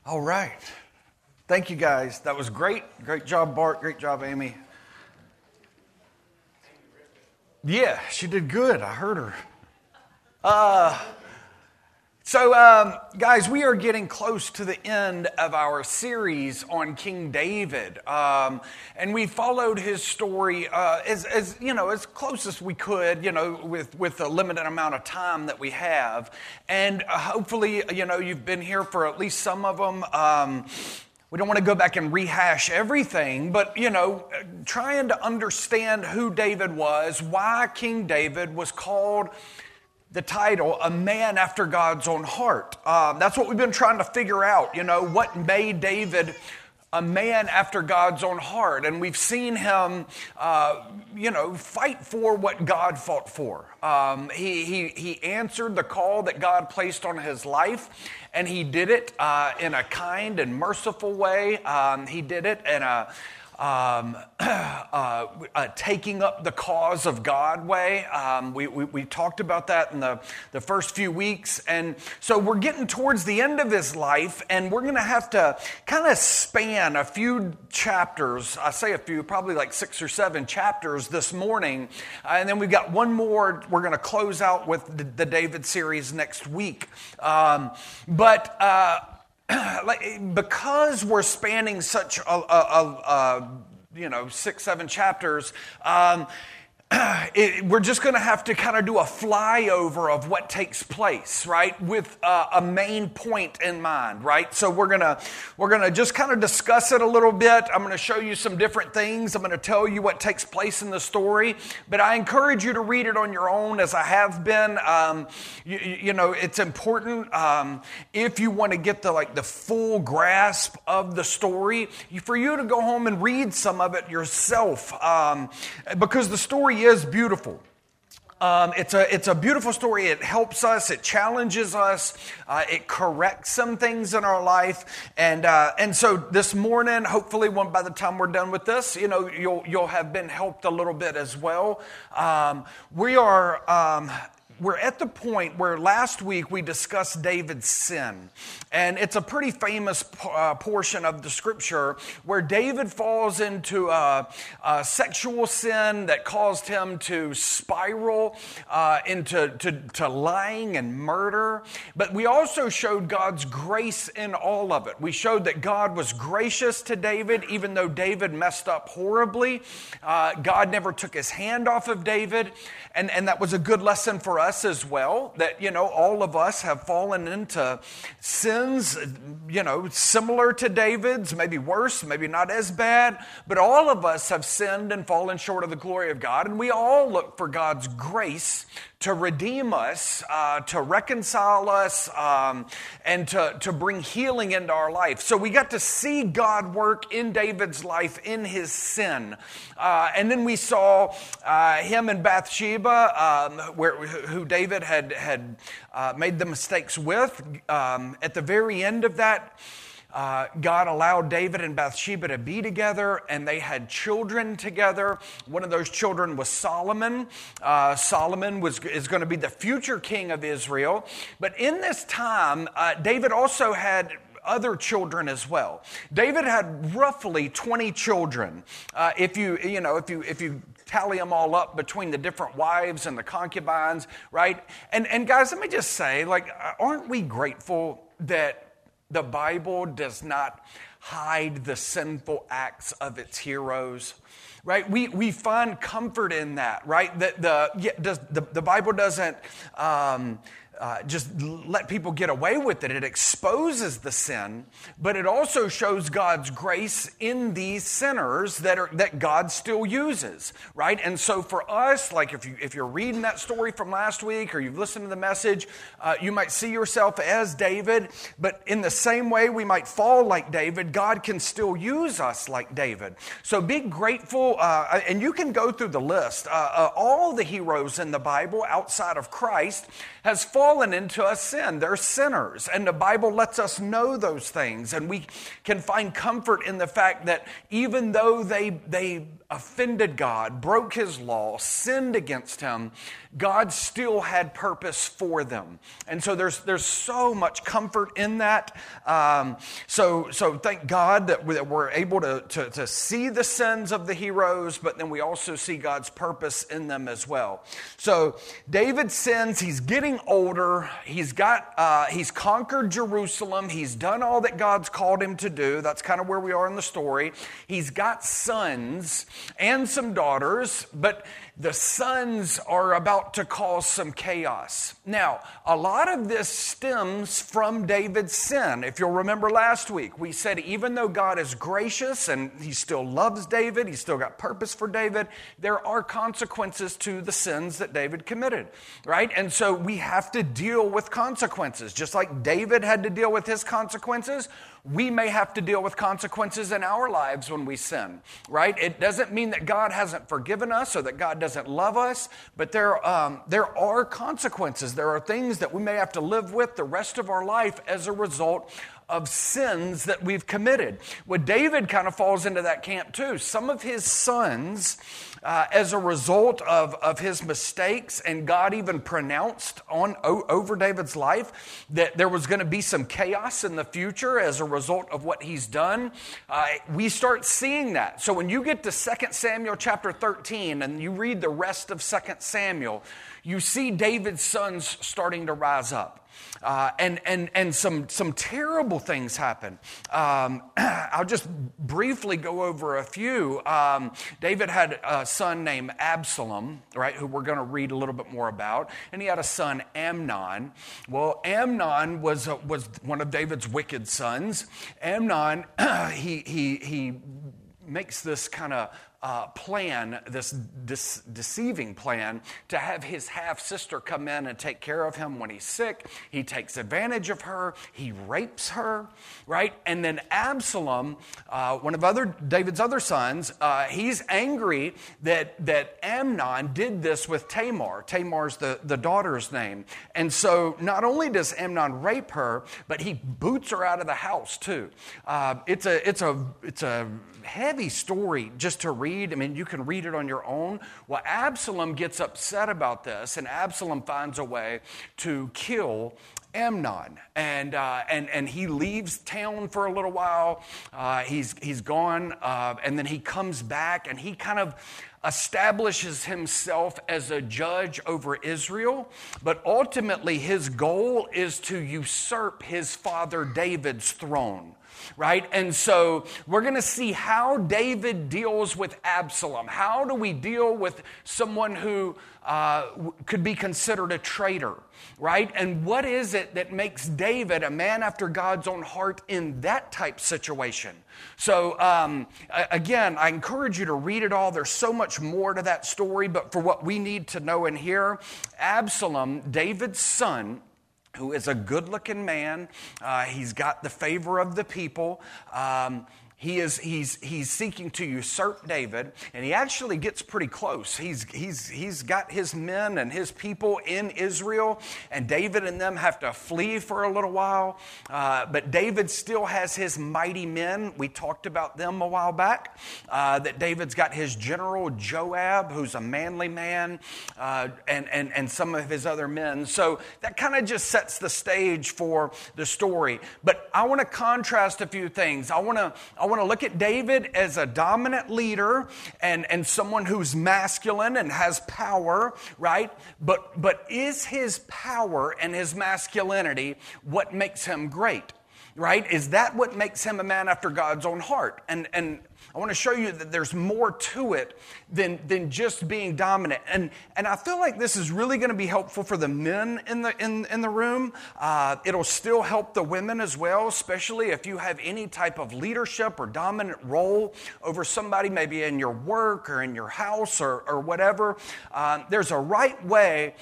All right. Thank you, guys. That was great. Great job, Bart. Great job, Amy. Yeah, she did good. I heard her. Guys, we are getting close to the end of our series on King David, and we followed his story as close as we could, with the limited amount of time that we have, and hopefully, you've been here for at least some of them. We don't want to go back and rehash everything, but, trying to understand who David was, why King David was called the title, a man after God's own heart. That's what we've been trying to figure out, what made David a man after God's own heart. And we've seen him, fight for what God fought for. He answered the call that God placed on his life, and he did it in a kind and merciful way. He did it in a taking up the cause of God way. We talked about that in the first few weeks. And so we're getting towards the end of his life, and we're going to have to kind of span a few chapters. I say a few, probably like 6 or 7 chapters this morning. And then we've got one more. We're going to close out with the David series next week. Because we're spanning such a 6, 7 chapters, we're just going to have to kind of do a flyover of what takes place, right, with a main point in mind, right? So we're gonna just kind of discuss it a little bit. I'm going to show you some different things. I'm going to tell you what takes place in the story, but I encourage you to read it on your own, as I have been. It's important if you want to get the full grasp of the story, for you to go home and read some of it yourself, because the story is beautiful. It's a beautiful story. It helps us. It challenges us. It corrects some things in our life. And so this morning, hopefully, by the time we're done with this, you'll have been helped a little bit as well. We're at the point where last week we discussed David's sin. And it's a pretty famous portion of the scripture where David falls into a sexual sin that caused him to spiral into lying and murder. But we also showed God's grace in all of it. We showed that God was gracious to David, even though David messed up horribly. God never took his hand off of David. And that was a good lesson for us as well, that, all of us have fallen into sins, similar to David's, maybe worse, maybe not as bad, but all of us have sinned and fallen short of the glory of God, and we all look for God's grace to redeem us, to reconcile us, and to bring healing into our life. So we got to see God work in David's life in his sin. And then we saw him and Bathsheba, who David had made the mistakes with. At the very end of that, God allowed David and Bathsheba to be together, and they had children together. One of those children was Solomon. Solomon is going to be the future king of Israel. But in this time, David also had other children as well. David had roughly 20 children. If you tally them all up between the different wives and the concubines, right? And guys, let me just say, aren't we grateful that the Bible does not hide the sinful acts of its heroes, right? We find comfort in that, right? That the Bible doesn't just let people get away with it. It exposes the sin, but it also shows God's grace in these sinners that God still uses, right? And so for us, if you're reading that story from last week or you've listened to the message, you might see yourself as David, but in the same way we might fall like David, God can still use us like David. So be grateful, and you can go through the list. All the heroes in the Bible outside of Christ has fallen fallen into a sin. They're sinners. And the Bible lets us know those things. And we can find comfort in the fact that even though they offended God, broke his law, sinned against him, God still had purpose for them. And so there's so much comfort in that. So thank God that we're able to see the sins of the heroes, but then we also see God's purpose in them as well. So David sins. He's getting older. He's conquered Jerusalem. He's done all that God's called him to do. That's kind of where we are in the story. He's got sons and some daughters, but the sons are about to cause some chaos. Now, a lot of this stems from David's sin. If you'll remember last week, we said even though God is gracious and he still loves David, he's still got purpose for David, there are consequences to the sins that David committed, right? And so we have to deal with consequences. Just like David had to deal with his consequences, we may have to deal with consequences in our lives when we sin, right? It doesn't mean that God hasn't forgiven us or that God doesn't love us, but there are consequences. There are things that we may have to live with the rest of our life as a result of sins that we've committed. Well, David kind of falls into that camp too. Some of his sons, as a result of his mistakes, and God even pronounced over David's life that there was going to be some chaos in the future as a result of what he's done. We start seeing that. So when you get to 2 Samuel chapter 13 and you read the rest of 2 Samuel, you see David's sons starting to rise up. And some terrible things happen. I'll just briefly go over a few. David had a son named Absalom, right, who we're going to read a little bit more about, and he had a son Amnon. Well, Amnon was one of David's wicked sons. Amnon, he makes this kind of plan, this deceiving plan to have his half-sister come in and take care of him when he's sick. He takes advantage of her. He rapes her, right? And then Absalom, one of David's other sons, he's angry that Amnon did this with Tamar. Tamar's the daughter's name. And so not only does Amnon rape her, but he boots her out of the house too. It's a heavy story just to read. I mean, you can read it on your own. Well, Absalom gets upset about this, and Absalom finds a way to kill Amnon, and he leaves town for a little while. He's gone, and then he comes back, and he kind of establishes himself as a judge over Israel, but ultimately his goal is to usurp his father David's throne. Right? And so we're going to see how David deals with Absalom. How do we deal with someone who could be considered a traitor? Right? And what is it that makes David a man after God's own heart in that type situation? So again, I encourage you to read it all. There's so much more to that story, but for what we need to know in here, Absalom, David's son, who is a good-looking man. He's got the favor of the people. He's seeking to usurp David, and he actually gets pretty close. He's got his men and his people in Israel, and David and them have to flee for a little while. But David still has his mighty men. We talked about them a while back. That David's got his general Joab, who's a manly man, and some of his other men. So that kind of just sets the stage for the story. But I want to contrast a few things. I want to look at David as a dominant leader and someone who's masculine and has power, right? But is his power and his masculinity what makes him great, right? Is that what makes him a man after God's own heart? And I want to show you that there's more to it than just being dominant. And I feel like this is really going to be helpful for the men in the room. It'll still help the women as well, especially if you have any type of leadership or dominant role over somebody, maybe in your work or in your house or whatever. There's a right way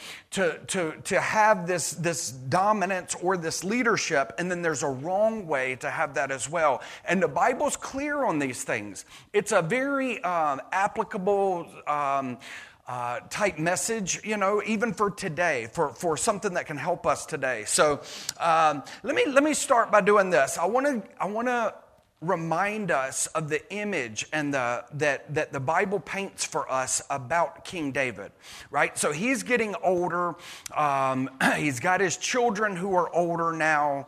to have this dominance or this leadership, and then there's a wrong way to have that as well. And the Bible's clear on these things. It's a very applicable type message, even for today, for something that can help us today. So let me start by doing this. I want to remind us of the image and that the Bible paints for us about King David, right? So he's getting older. He's got his children who are older now.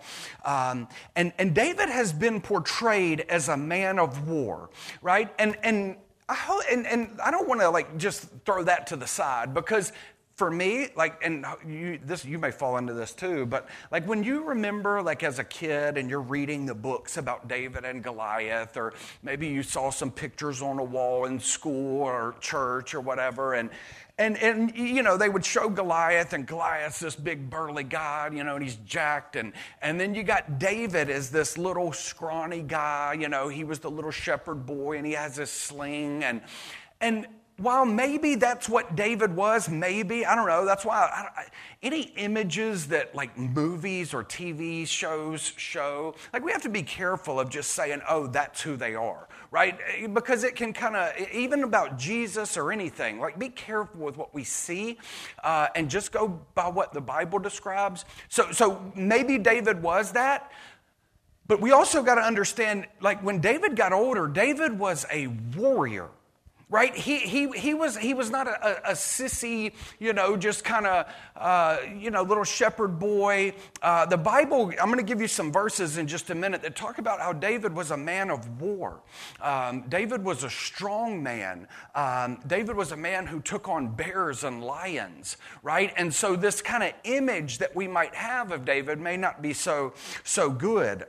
And David has been portrayed as a man of war, right? And I don't want to just throw that to the side, because for me, and you may fall into this too, but when you remember as a kid and you're reading the books about David and Goliath, or maybe you saw some pictures on a wall in school or church or whatever, and they would show Goliath, and Goliath's this big burly guy, and he's jacked, and then you got David as this little scrawny guy, he was the little shepherd boy, and he has this sling, and while maybe that's what David was, maybe, I don't know, that's why any images that movies or TV shows show, we have to be careful of just saying, oh, that's who they are, right? Because it can kind of, even about Jesus or anything, be careful with what we see and just go by what the Bible describes. So maybe David was that. But we also got to understand, when David got older, David was a warrior. Right? He was not a sissy, just kind of, little shepherd boy. The Bible, I'm going to give you some verses in just a minute that talk about how David was a man of war. David was a strong man. David was a man who took on bears and lions, right? And so this kind of image that we might have of David may not be so good.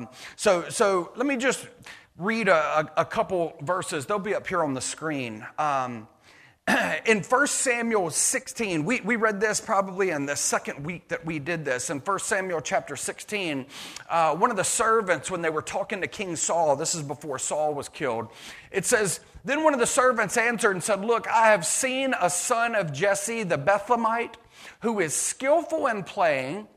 So let me just read a couple verses. They'll be up here on the screen. In 1 Samuel 16, we read this probably in the second week that we did this. In 1 Samuel chapter 16, one of the servants, when they were talking to King Saul, this is before Saul was killed, it says, then one of the servants answered and said, look, I have seen a son of Jesse the Bethlehemite who is skillful in playing.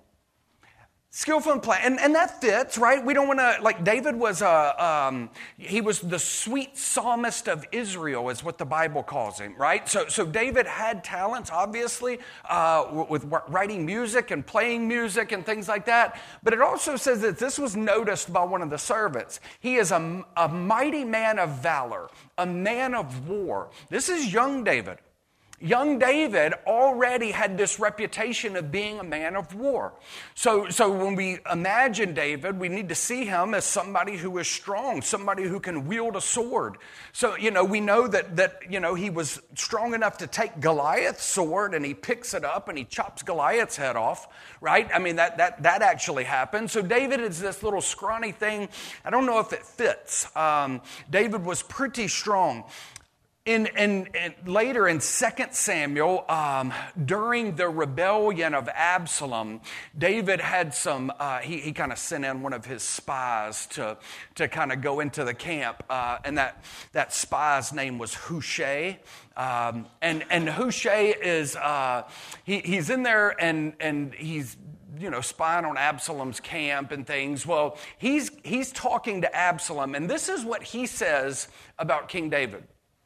And that fits, right? We don't want to, David was he was the sweet psalmist of Israel, is what the Bible calls him, right? So David had talents, obviously, with writing music and playing music and things like that. But it also says that this was noticed by one of the servants. He is a mighty man of valor, a man of war. This is young David. Young David already had this reputation of being a man of war. So when we imagine David, we need to see him as somebody who is strong, somebody who can wield a sword. So, we know that he was strong enough to take Goliath's sword, and he picks it up and he chops Goliath's head off, right? I mean, that actually happened. So David is this little scrawny thing. I don't know if it fits. David was pretty strong. And later in 2 Samuel, during the rebellion of Absalom, David had some, he kind of sent in one of his spies to kind of go into the camp. And that spy's name was Hushai. And Hushai is, he's in there and he's, spying on Absalom's camp and things. Well, he's talking to Absalom, and this is what he says about King David.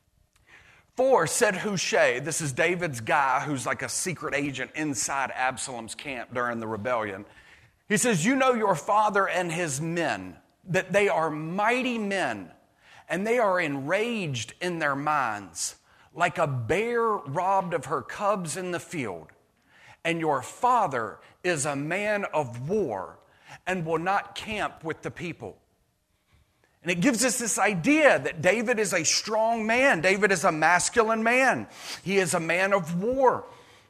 For, said Hushai, this is David's guy who's like a secret agent inside Absalom's camp during the rebellion. He says, your father and his men, that they are mighty men, and they are enraged in their minds, like a bear robbed of her cubs in the field. And your father is a man of war, and will not camp with the people. And it gives us this idea that David is a strong man. David is a masculine man. He is a man of war.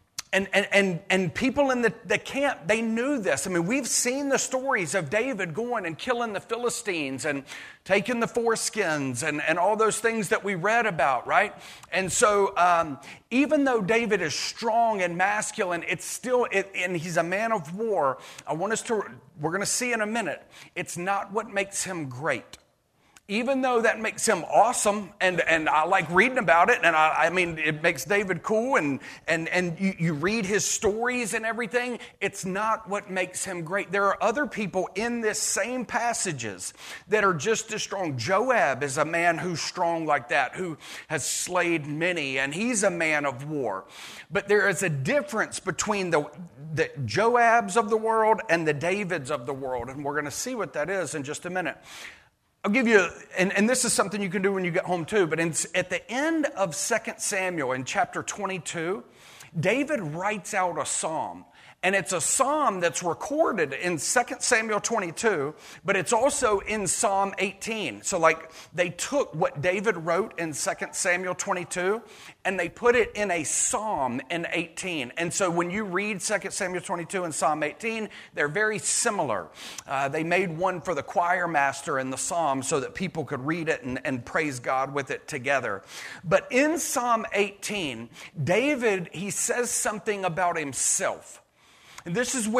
And people in the camp, they knew this. I mean, we've seen the stories of David going and killing the Philistines and taking the foreskins and all those things that we read about, right? And so even though David is strong and masculine, it's still, and he's a man of war, we're going to see in a minute, it's not what makes him great. even though that makes him awesome, and I like reading about it, and I mean, it makes David cool, and you read his stories and everything, it's not what makes him great. There are other people in this same passages that are just as strong. Joab is a man who's strong like that, who has slayed many, and he's a man of war. But there is a difference between the Joabs of the world and the Davids of the world, and we're going to see what that is in just a minute. I'll give you, and this is something you can do when you get home too, but at the end of 2 Samuel in chapter 22, David writes out a psalm. And it's a psalm that's recorded in 2 Samuel 22, but it's also in Psalm 18. So like they took what David wrote in 2 Samuel 22 and they put it in a psalm in 18. And so when you read 2 Samuel 22 and Psalm 18, they're very similar. They made one for the choir master in the psalm so that people could read it and praise God with it together. But in Psalm 18, David, he says something about himself. And this is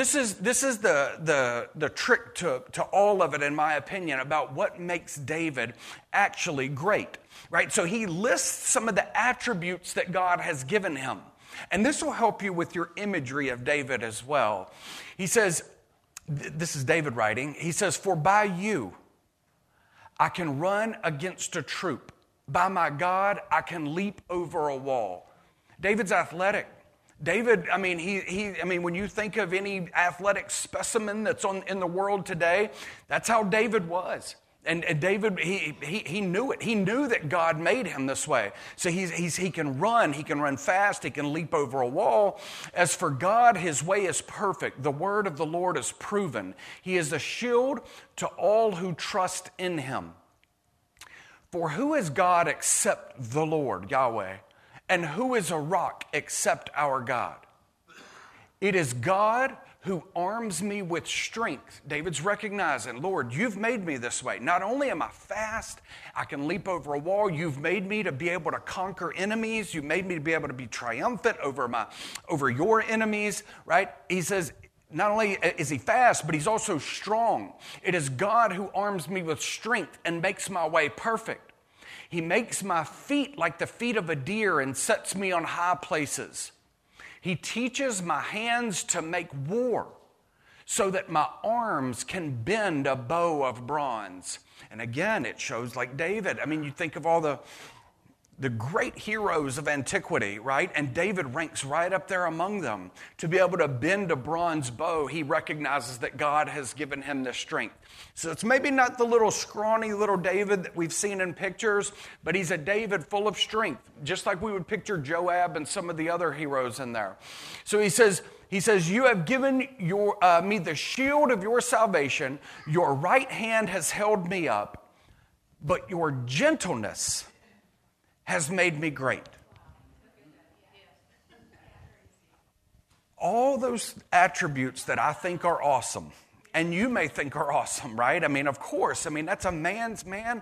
the trick to all of it, in my opinion, about what makes David actually great, right? So he lists some of the attributes that God has given him. And this will help you with your imagery of David as well. He says, this is David writing, he says, "For by you I can run against a troop. By my God, I can leap over a wall." David's athletic. David, I mean, when you think of any athletic specimen that's in the world today, that's how David was. And David, he knew it. He knew that God made him this way. So he can run fast, he can leap over a wall. As for God, his way is perfect. The word of the Lord is proven. He is a shield to all who trust in him. For who is God except the Lord, Yahweh? And who is a rock except our God? It is God who arms me with strength. David's recognizing, Lord, you've made me this way. Not only am I fast, I can leap over a wall. You've made me to be able to conquer enemies. You made me to be able to be triumphant over your enemies, right? He says, not only is he fast, but he's also strong. It is God who arms me with strength and makes my way perfect. He makes my feet like the feet of a deer and sets me on high places. He teaches my hands to make war so that my arms can bend a bow of bronze. And again, it shows like David. I mean, you think of all the great heroes of antiquity, right? And David ranks right up there among them. To be able to bend a bronze bow, he recognizes that God has given him this strength. So it's maybe not the little scrawny little David that we've seen in pictures, but he's a David full of strength, just like we would picture Joab and some of the other heroes in there. So he says, you have given me the shield of your salvation. Your right hand has held me up, but your gentleness has made me great. All those attributes that I think are awesome, and you may think are awesome, right? I mean, of course. I mean, that's a man's man.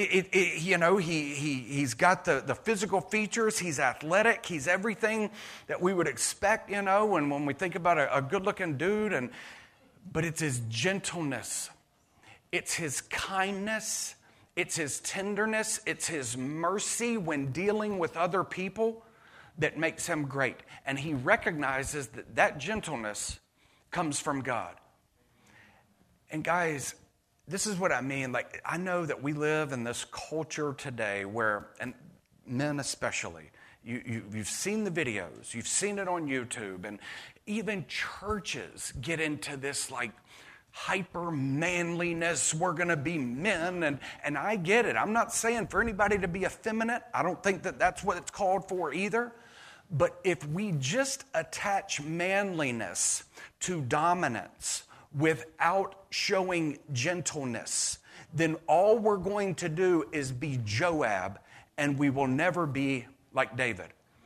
He's got the physical features. He's athletic. He's everything that we would expect, when we think about a good-looking dude. But it's his gentleness. It's his kindness. It's his tenderness, it's his mercy when dealing with other people that makes him great. And he recognizes that gentleness comes from God. And guys, this is what I mean. Like, I know that we live in this culture today where, and men especially, you've seen the videos, you've seen it on YouTube, and even churches get into this like hyper manliness. We're going to be men, and I get it. I'm not saying for anybody to be effeminate. I don't think that that's what it's called for either. But if we just attach manliness to dominance without showing gentleness, then all we're going to do is be Joab, and we will never be like David.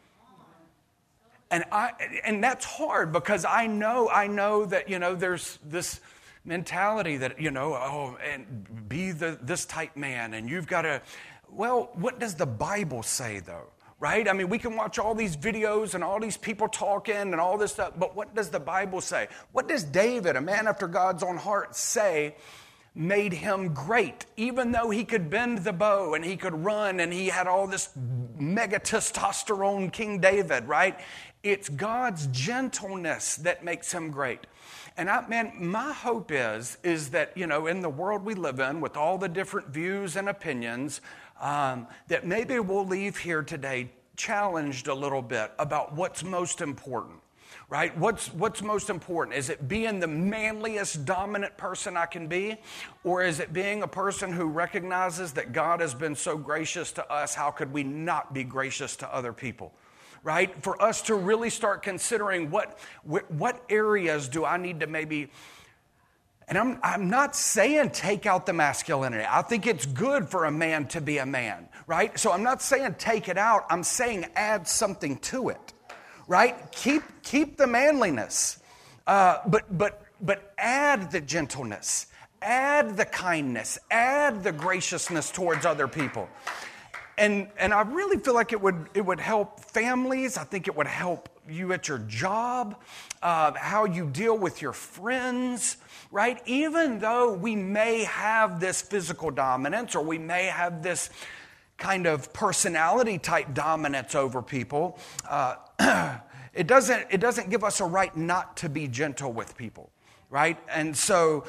And that's hard because I know that there's this mentality that, and be this type man, and you've got to, well, what does the Bible say, though, right? I mean, we can watch all these videos and all these people talking and all this stuff, but what does the Bible say? What does David, a man after God's own heart, say made him great. Even though he could bend the bow and he could run and he had all this mega testosterone King David, right? It's God's gentleness that makes him great. And my hope is that, in the world we live in with all the different views and opinions, that maybe we'll leave here today challenged a little bit about what's most important. Right? What's most important? Is it being the manliest, dominant person I can be? Or is it being a person who recognizes that God has been so gracious to us, how could we not be gracious to other people? Right? For us to really start considering what areas do I need to maybe... And I'm not saying take out the masculinity. I think it's good for a man to be a man, right? So I'm not saying take it out. I'm saying add something to it. Right? Keep the manliness, but add the gentleness, add the kindness, add the graciousness towards other people, and I really feel like it would help families. I think it would help you at your job, how you deal with your friends. Right? Even though we may have this physical dominance, or we may have this kind of personality type dominance over people, it doesn't give us a right not to be gentle with people, right? And so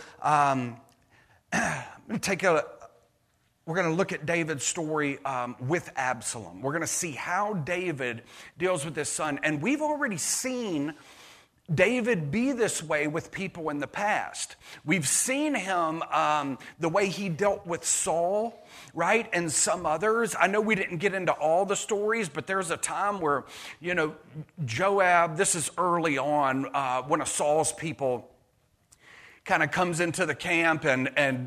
we're going to look at David's story with Absalom. We're going to see how David deals with his son, and we've already seen David be this way with people in the past. We've seen him, the way he dealt with Saul, right? And some others. I know we didn't get into all the stories, but there's a time where, Joab, this is early on, one of Saul's people kind of comes into the camp and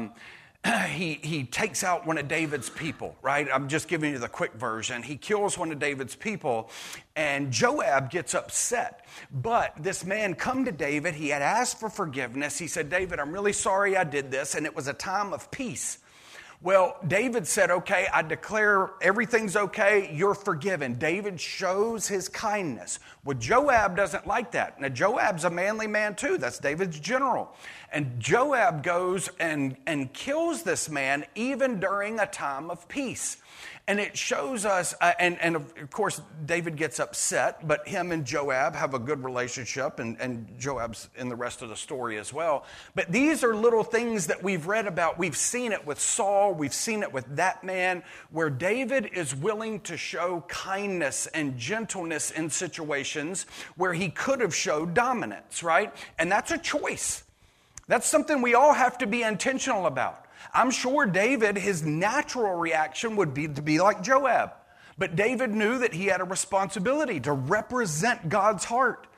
he takes out one of David's people, right? I'm just giving you the quick version. He kills one of David's people, and Joab gets upset. But this man come to David. He had asked for forgiveness. He said, David, I'm really sorry I did this, and it was a time of peace. Well, David said, okay, I declare everything's okay, you're forgiven. David shows his kindness. Well, Joab doesn't like that. Now, Joab's a manly man too. That's David's general. And Joab goes and kills this man even during a time of peace. And it shows us, and of course, David gets upset, but him and Joab have a good relationship, and Joab's in the rest of the story as well. But these are little things that we've read about. We've seen it with Saul. We've seen it with that man, where David is willing to show kindness and gentleness in situations where he could have showed dominance, right? And that's a choice. That's something we all have to be intentional about. I'm sure David, his natural reaction would be to be like Joab. But David knew that he had a responsibility to represent God's heart.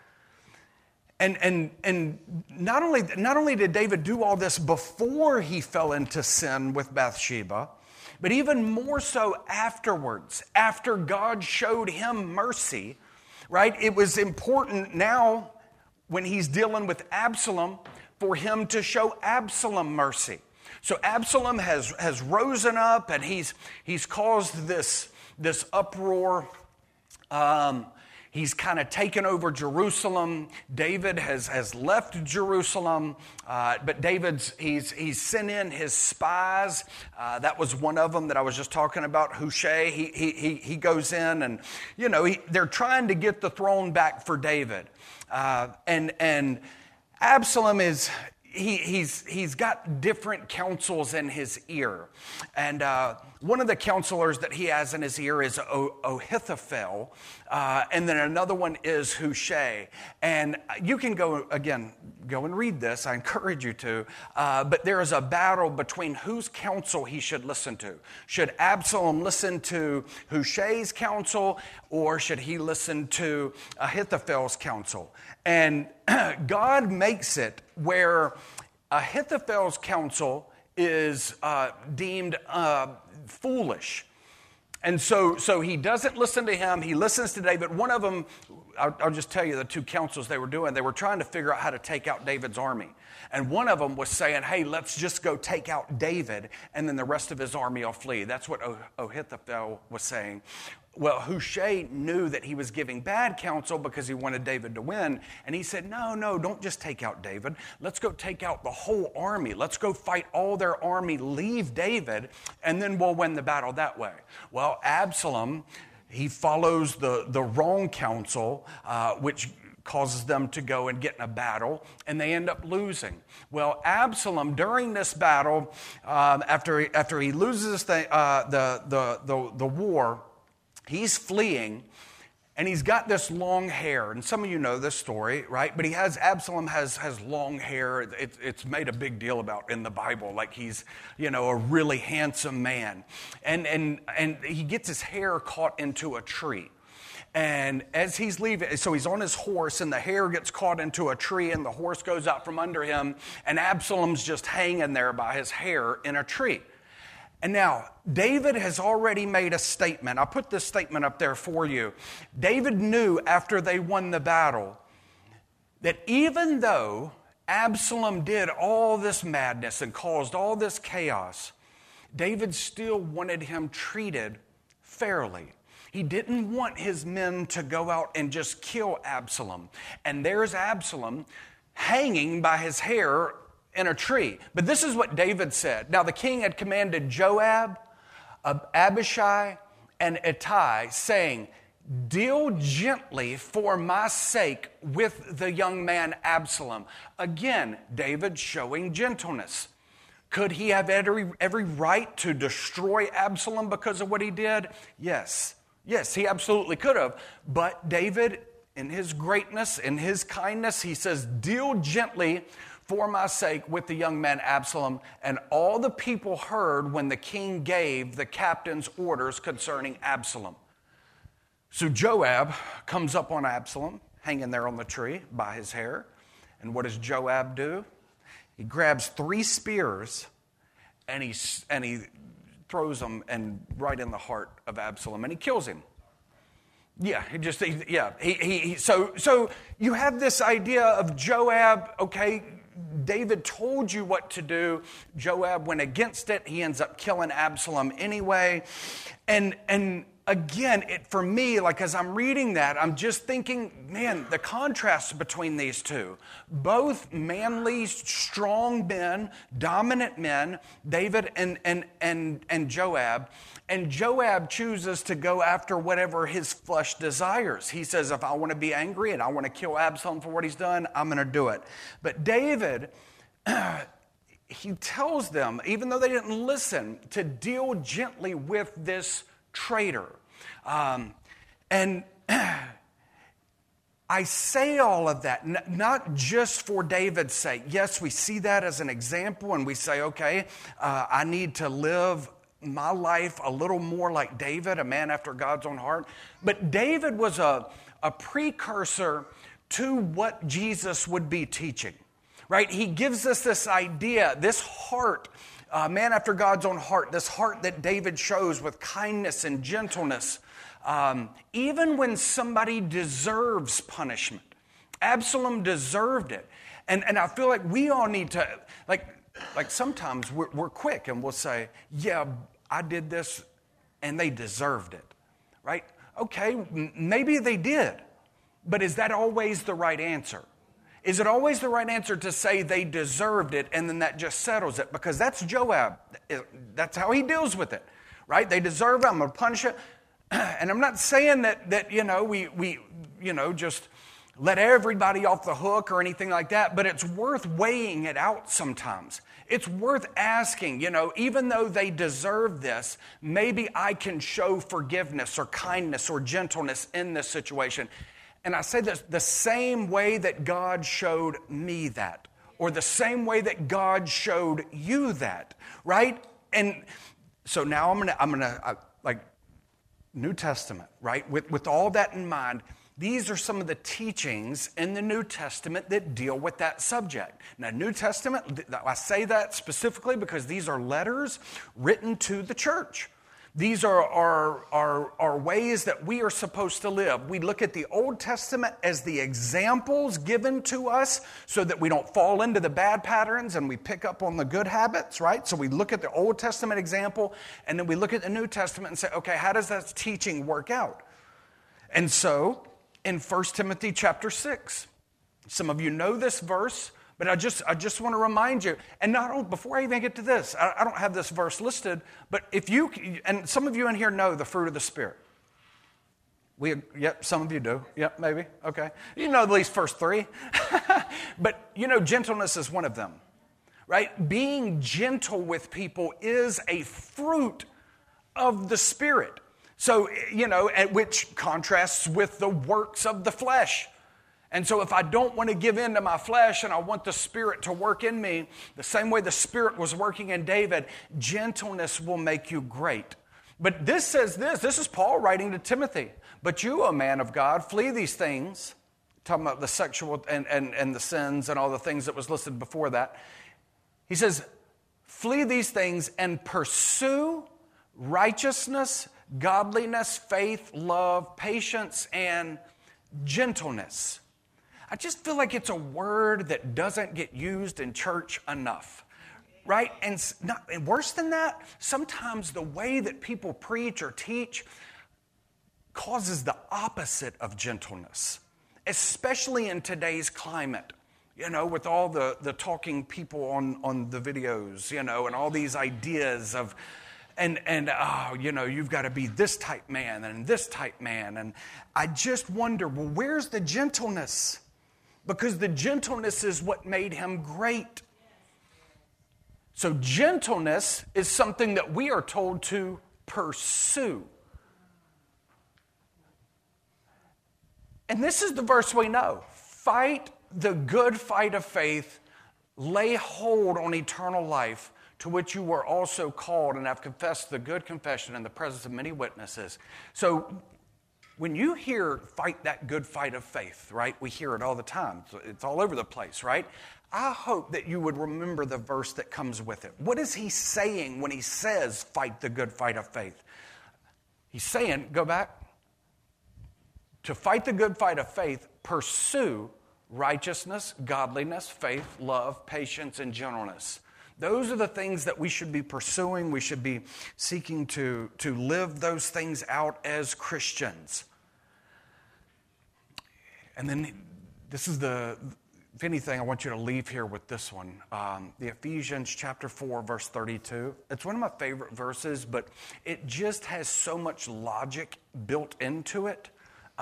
And not only did David do all this before he fell into sin with Bathsheba, but even more so afterwards, after God showed him mercy, right? It was important now when he's dealing with Absalom for him to show Absalom mercy. So Absalom has risen up, and he's caused this uproar. He's kind of taken over Jerusalem. David has left Jerusalem, but he's sent in his spies. That was one of them that I was just talking about, Hushai. He goes in, and they're trying to get the throne back for David, and Absalom is. He's got different counsels in his ear. And one of the counselors that he has in his ear is Ahithophel. And then another one is Hushai. And you can go and read this. I encourage you to. But there is a battle between whose counsel he should listen to. Should Absalom listen to Hushai's counsel, or should he listen to Ahithophel's counsel? And God makes it where Ahithophel's counsel is deemed foolish. And so he doesn't listen to him. He listens to David. One of them, I'll just tell you the two counsels they were doing. They were trying to figure out how to take out David's army. And one of them was saying, hey, let's just go take out David, and then the rest of his army will flee. That's what Ahithophel was saying. Well, Hushai knew that he was giving bad counsel because he wanted David to win. And he said, no, don't just take out David. Let's go take out the whole army. Let's go fight all their army, leave David, and then we'll win the battle that way. Well, Absalom, he follows the wrong counsel, which causes them to go and get in a battle, and they end up losing. Well, Absalom, during this battle, after he loses the war, he's fleeing, and he's got this long hair. And some of you know this story, right? But Absalom has long hair. It's made a big deal about in the Bible, like he's, a really handsome man. And he gets his hair caught into a tree. And as he's leaving, so he's on his horse, and the hair gets caught into a tree, and the horse goes out from under him, and Absalom's just hanging there by his hair in a tree. And now, David has already made a statement. I'll put this statement up there for you. David knew after they won the battle that even though Absalom did all this madness and caused all this chaos, David still wanted him treated fairly. He didn't want his men to go out and just kill Absalom. And there's Absalom hanging by his hair in a tree. But this is what David said. Now the king had commanded Joab, Abishai, and Ittai, saying, "Deal gently for my sake with the young man Absalom." Again, David showing gentleness. Could he have every right to destroy Absalom because of what he did? Yes, he absolutely could have. But David, in his greatness, in his kindness, he says, "Deal gently for my sake with the young man Absalom." And all the people heard when the king gave the captain's orders concerning Absalom. So Joab comes up on Absalom, hanging there on the tree by his hair. And what does Joab do? He grabs 3 spears and he throws them right in the heart of Absalom, and he kills him. So you have this idea of Joab, okay, David told you what to do. Joab went against it. He ends up killing Absalom anyway. And again, for me, like as I'm reading that, I'm just thinking, man, the contrast between these two. Both manly, strong men, dominant men, David and Joab. And Joab chooses to go after whatever his flesh desires. He says, if I want to be angry and I want to kill Absalom for what he's done, I'm going to do it. But David, he tells them, even though they didn't listen, to deal gently with this traitor. And I say all of that, not just for David's sake. Yes, we see that as an example, and we say, okay, I need to live my life a little more like David, a man after God's own heart. But David was a precursor to what Jesus would be teaching, right? He gives us this idea, this heart, man after God's own heart, this heart that David shows with kindness and gentleness, even when somebody deserves punishment. Absalom deserved it. And I feel like we all need to, like sometimes we're quick and we'll say, yeah, I did this and they deserved it, right? Okay, maybe they did, but is that always the right answer? Is it always the right answer to say they deserved it and then that just settles it? Because that's Joab. That's how he deals with it, right? They deserve it, I'm going to punish it. And I'm not saying that we just let everybody off the hook or anything like that, but it's worth weighing it out sometimes. It's worth asking, even though they deserve this, maybe I can show forgiveness or kindness or gentleness in this situation. And I say this the same way that God showed me that, or the same way that God showed you that, right? And so now I'm gonna New Testament, right? With all that in mind, these are some of the teachings in the New Testament that deal with that subject. Now, New Testament, I say that specifically because these are letters written to the church. These are ways that we are supposed to live. We look at the Old Testament as the examples given to us so that we don't fall into the bad patterns and we pick up on the good habits, right? So we look at the Old Testament example and then we look at the New Testament and say, okay, how does that teaching work out? And so in 1 Timothy chapter 6, some of you know this verse, but I just want to remind you, and before I even get to this, I don't have this verse listed, but if you, and some of you in here know the fruit of the Spirit. Yep, some of you do. Yep, maybe. Okay. You know at least first three. But gentleness is one of them, right? Being gentle with people is a fruit of the Spirit. So, which contrasts with the works of the flesh. And so if I don't want to give in to my flesh and I want the Spirit to work in me, the same way the Spirit was working in David, gentleness will make you great. But this is Paul writing to Timothy. But you, O man of God, flee these things, talking about the sexual and the sins and all the things that was listed before that. He says, flee these things and pursue righteousness, godliness, faith, love, patience, and gentleness. I just feel like it's a word that doesn't get used in church enough, right? And worse than that, sometimes the way that people preach or teach causes the opposite of gentleness, especially in today's climate, with all the talking people on the videos, and all these ideas of, you've got to be this type man and this type man. And I just wonder, well, where's the gentleness? Because the gentleness is what made him great. So gentleness is something that we are told to pursue. And this is the verse we know. Fight the good fight of faith, lay hold on eternal life, to which you were also called and have confessed the good confession in the presence of many witnesses. So when you hear fight that good fight of faith, right? We hear it all the time. It's all over the place, right? I hope that you would remember the verse that comes with it. What is he saying when he says fight the good fight of faith? He's saying, go back, to fight the good fight of faith, pursue righteousness, godliness, faith, love, patience, and gentleness. Those are the things that we should be pursuing. We should be seeking to live those things out as Christians. And then this is if anything, I want you to leave here with this one. The Ephesians chapter 4, verse 32. It's one of my favorite verses, but it just has so much logic built into it.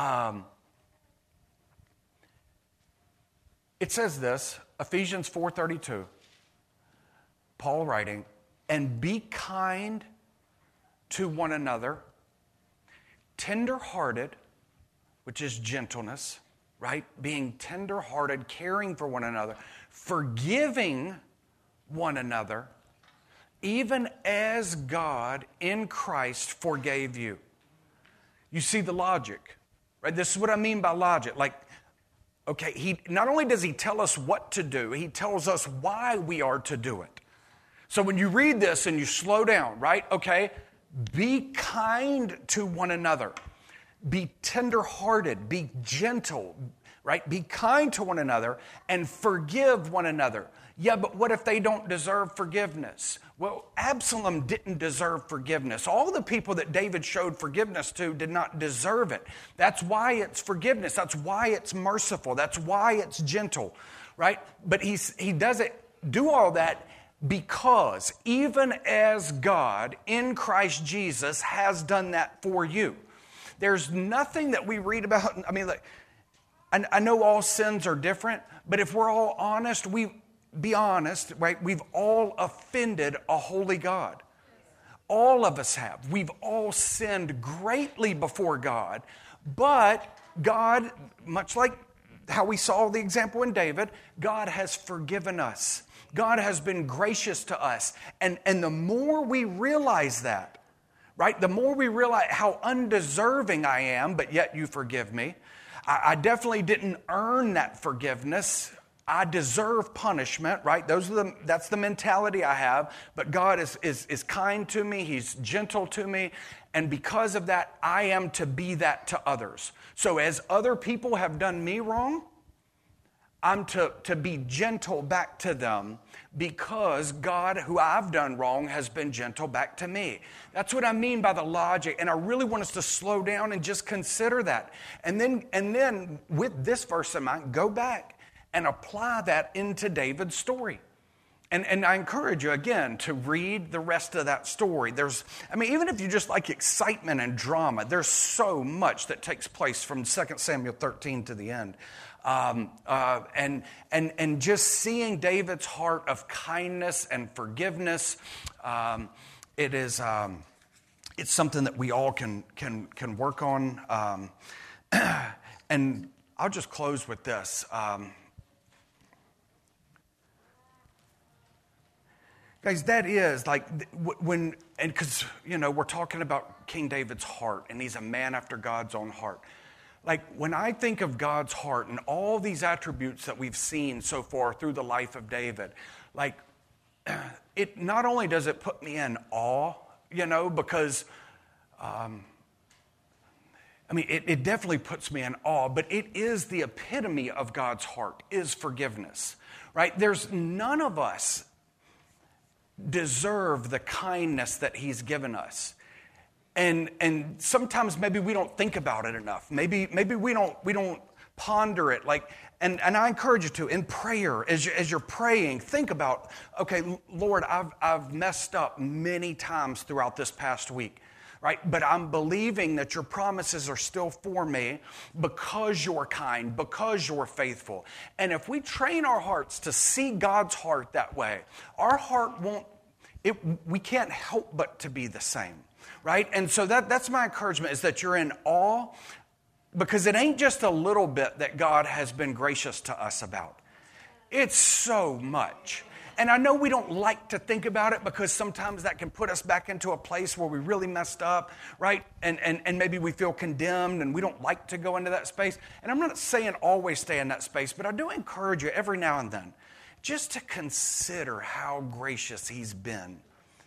It says this, Ephesians 4:32. Paul writing, and be kind to one another, tender-hearted, which is gentleness, right? Being tender-hearted, caring for one another, forgiving one another, even as God in Christ forgave you. You see the logic, right? This is what I mean by logic. Like, okay, he not only does he tell us what to do, he tells us why we are to do it. So when you read this and you slow down, right? Okay, be kind to one another. Be tender-hearted. Be gentle, right? Be kind to one another and forgive one another. Yeah, but what if they don't deserve forgiveness? Well, Absalom didn't deserve forgiveness. All the people that David showed forgiveness to did not deserve it. That's why it's forgiveness. That's why it's merciful. That's why it's gentle, right? But he doesn't do all that because even as God in Christ Jesus has done that for you. There's nothing that we read about. I mean, I know all sins are different, but if we're all honest, be honest, right? We've all offended a holy God. All of us have. We've all sinned greatly before God, but God, much like how we saw the example in David, God has forgiven us. God has been gracious to us. And the more we realize that, right? The more we realize how undeserving I am, but yet you forgive me. I definitely didn't earn that forgiveness. I deserve punishment, right? That's the mentality I have. But God is kind to me. He's gentle to me. And because of that, I am to be that to others. So as other people have done me wrong, I'm to be gentle back to them because God, who I've done wrong, has been gentle back to me. That's what I mean by the logic. And I really want us to slow down and just consider that. And then with this verse in mind, go back and apply that into David's story. And I encourage you, again, to read the rest of that story. Even if you just like excitement and drama, there's so much that takes place from 2 Samuel 13 to the end. And just seeing David's heart of kindness and forgiveness, it's something that we all can work on. And I'll just close with this. Guys, that is like because we're talking about King David's heart, and he's a man after God's own heart. Like when I think of God's heart and all these attributes that we've seen so far through the life of David, like it not only does it put me in awe, because it definitely puts me in awe, but it is the epitome of God's heart, is forgiveness, right? There's none of us deserve the kindness that he's given us. And sometimes maybe we don't think about it enough. Maybe we don't ponder it. And I encourage you to, in prayer, as you're praying, think about, okay, Lord, I've messed up many times throughout this past week, right? But I'm believing that your promises are still for me because you're kind, because you're faithful. And if we train our hearts to see God's heart that way, our heart we can't help but to be the same, right? And so that's my encouragement, is that you're in awe, because it ain't just a little bit that God has been gracious to us about. It's so much. And I know we don't like to think about it, because sometimes that can put us back into a place where we really messed up, right? And maybe we feel condemned, and we don't like to go into that space. And I'm not saying always stay in that space, but I do encourage you every now and then just to consider how gracious he's been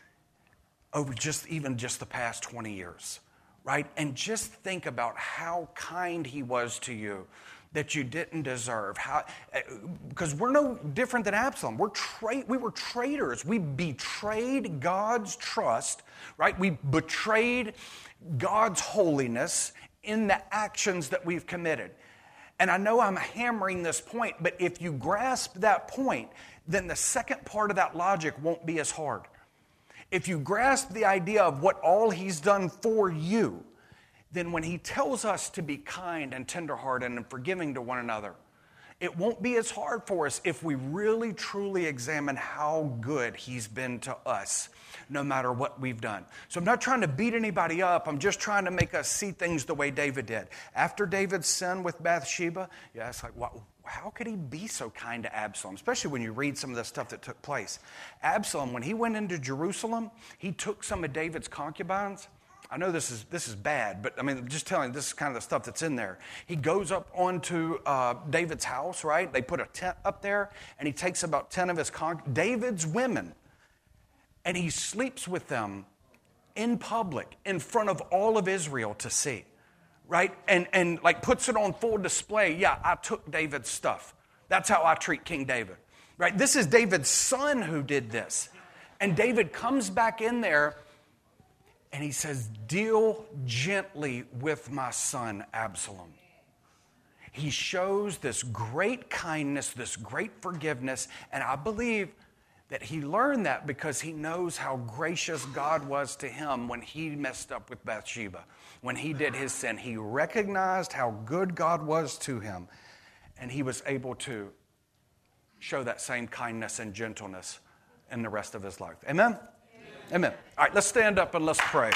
over just the past 20 years, right? And just think about how kind he was to you that you didn't deserve. Because we're no different than Absalom. We were traitors. We betrayed God's trust, right? We betrayed God's holiness in the actions that we've committed. And I know I'm hammering this point, but if you grasp that point, then the second part of that logic won't be as hard. If you grasp the idea of what all he's done for you, then when he tells us to be kind and tenderhearted and forgiving to one another, it won't be as hard for us if we really truly examine how good he's been to us, no matter what we've done. So I'm not trying to beat anybody up. I'm just trying to make us see things the way David did. After David's sin with Bathsheba, it's like, wow, how could he be so kind to Absalom? Especially when you read some of the stuff that took place. Absalom, when he went into Jerusalem, he took some of David's concubines. I know this is bad, but I'm just telling you, this is kind of the stuff that's in there. He goes up onto David's house, right? They put a tent up there, and he takes about 10 of his David's women, and he sleeps with them in public, in front of all of Israel to see, right? And like puts it on full display. Yeah, I took David's stuff. That's how I treat King David, right? This is David's son who did this. And David comes back in there, and he says, deal gently with my son Absalom. He shows this great kindness, this great forgiveness, and I believe that he learned that because he knows how gracious God was to him when he messed up with Bathsheba. When he did his sin, he recognized how good God was to him, and he was able to show that same kindness and gentleness in the rest of his life. Amen? Amen. All right, let's stand up and let's pray.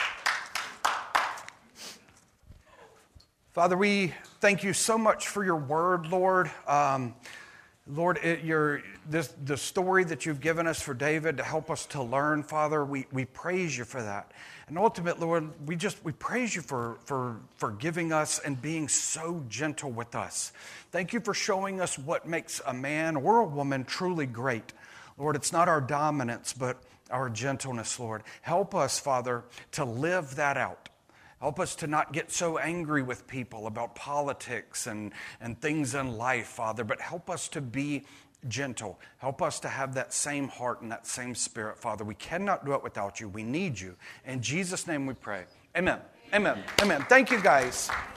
Father, we thank you so much for your word, Lord. Lord, the story that you've given us for David to help us to learn, Father, we praise you for that. And ultimately, Lord, we praise you for forgiving us and being so gentle with us. Thank you for showing us what makes a man or a woman truly great. Lord, it's not our dominance, but our gentleness, Lord. Help us, Father, to live that out. Help us to not get so angry with people about politics and things in life, Father, but help us to be gentle. Help us to have that same heart and that same spirit, Father. We cannot do it without you. We need you. In Jesus' name we pray. Amen. Amen. Amen. Thank you, guys.